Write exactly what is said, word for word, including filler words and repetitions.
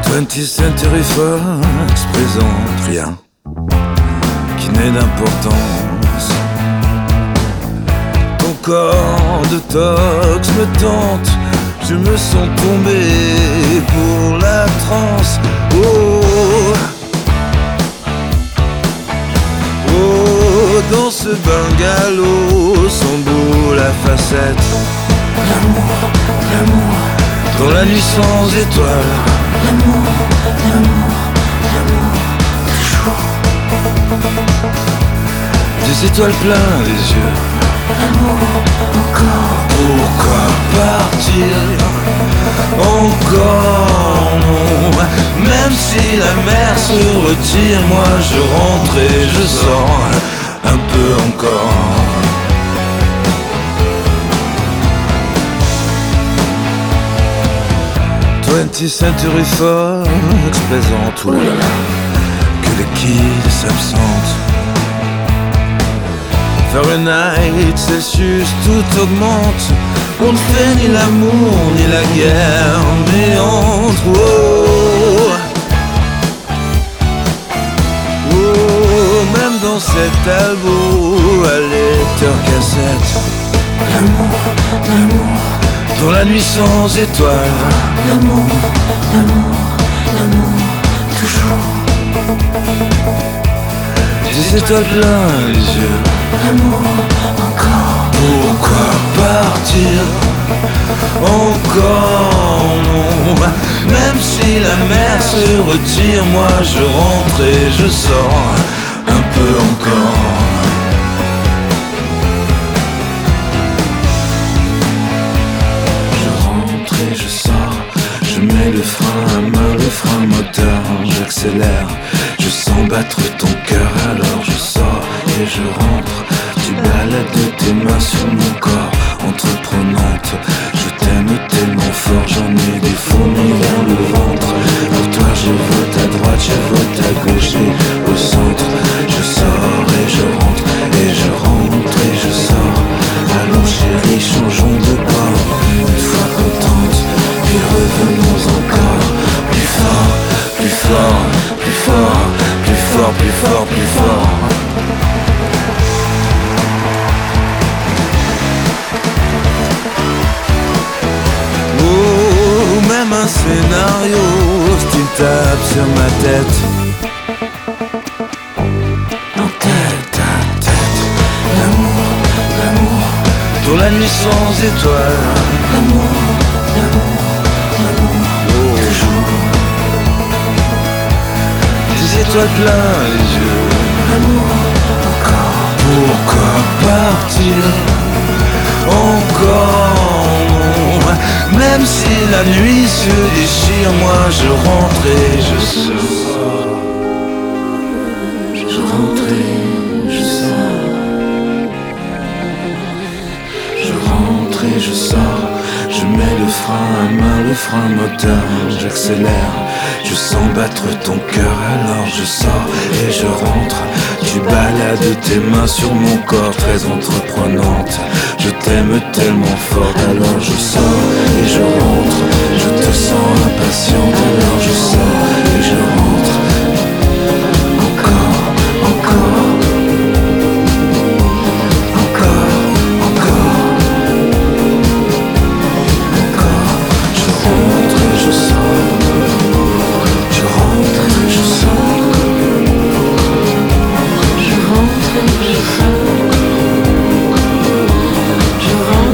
twentieth Century Fox présente rien qui n'ait d'importance. Ton corps de tox me tente, je me sens tombé pour la transe. Oh, oh, dans ce bungalow semble la facette. L'amour, l'amour, dans la nuit sans étoiles. L'amour, l'amour, l'amour, toujours. Des étoiles plein les yeux. L'amour, encore. Pourquoi partir encore non? Même si la mer se retire, moi je rentre et je sors un peu encore. twentieth Century Fox présente, oh là là, que les kids s'absentent. Fahrenheit, Celsius, tout augmente. On ne fait ni l'amour ni la guerre, mais entre oh, oh, même dans cet album à lecteur cassette. L'amour, l'amour, dans la nuit sans étoiles. L'amour, l'amour, l'amour, toujours. Des étoiles plein les yeux. L'amour, encore. Pourquoi partir encore non? Même si la mer se retire, moi je rentre et je sors un peu encore. Je rentre et je sors, je mets le frein à main, le frein moteur, j'accélère. Je sens battre ton cœur, alors je sors et je rentre. Tu balades tes mains sur mon corps, entreprenante. Je t'aime tellement fort, j'en ai des fourmis dans le ventre. Pour toi je vote à droite, je vote à gauche et au centre. Je sors et je rentre, et je rentre et je sors. Allons chérie, changeons de bord. Une fois contente, puis revenons encore. Plus fort, plus fort, plus fort, plus fort, plus fort, plus fort. Oh, même un scénario style tape sur ma tête. En tête à tête. L'amour, l'amour, Dans la nuit sans étoiles. l'amour, l'amour, l'amour, Oh, toujours. des étoiles plein les yeux. L'amour, encore. Pourquoi partir encore non? Même si la nuit se déchire, moi je rentre et je sors. Je rentre et je sors. Je rentre et je sors. Je mets le frein à main, le frein moteur, j'accélère. Je sens battre ton cœur, alors je sors et je rentre. Tu balades tes mains sur mon corps, très entreprenante. Je t'aime tellement fort, alors je sors et je rentre. Je te sens impatiente, alors je sors et je rentre. Encore, encore, encore, encore, encore. Je rentre et je sors. Je rentre et je sors. Je rentre et je sors. Je rentre